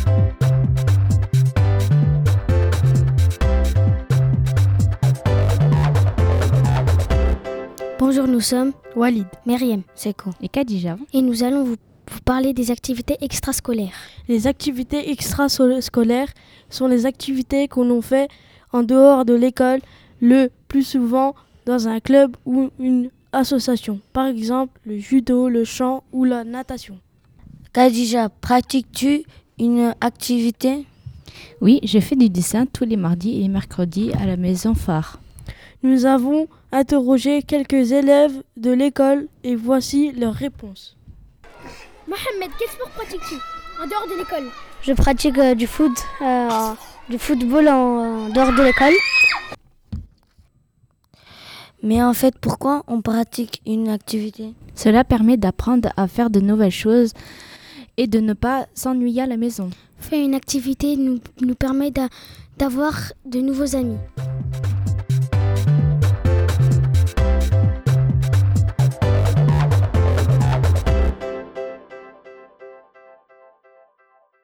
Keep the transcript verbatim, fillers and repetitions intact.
Bonjour, nous sommes Walid, Myriam, Seko et Khadija. Et nous allons vous, vous parler des activités extrascolaires. Les activités extrascolaires sont les activités que l'on fait en dehors de l'école, le plus souvent dans un club ou une association. Par exemple, le judo, le chant ou la natation. Khadija, pratiques-tu une activité ? Oui, je fais du dessin tous les mardis et mercredis à la maison phare. Nous avons interrogé quelques élèves de l'école et voici leurs réponses. Mohamed, quel sport pratiques-tu en dehors de l'école ? Je pratique euh, du foot, euh, du football en, en dehors de l'école. Mais en fait, pourquoi on pratique une activité ? Cela permet d'apprendre à faire de nouvelles choses et de ne pas s'ennuyer à la maison. Faire une activité nous, nous permet d'a, d'avoir de nouveaux amis.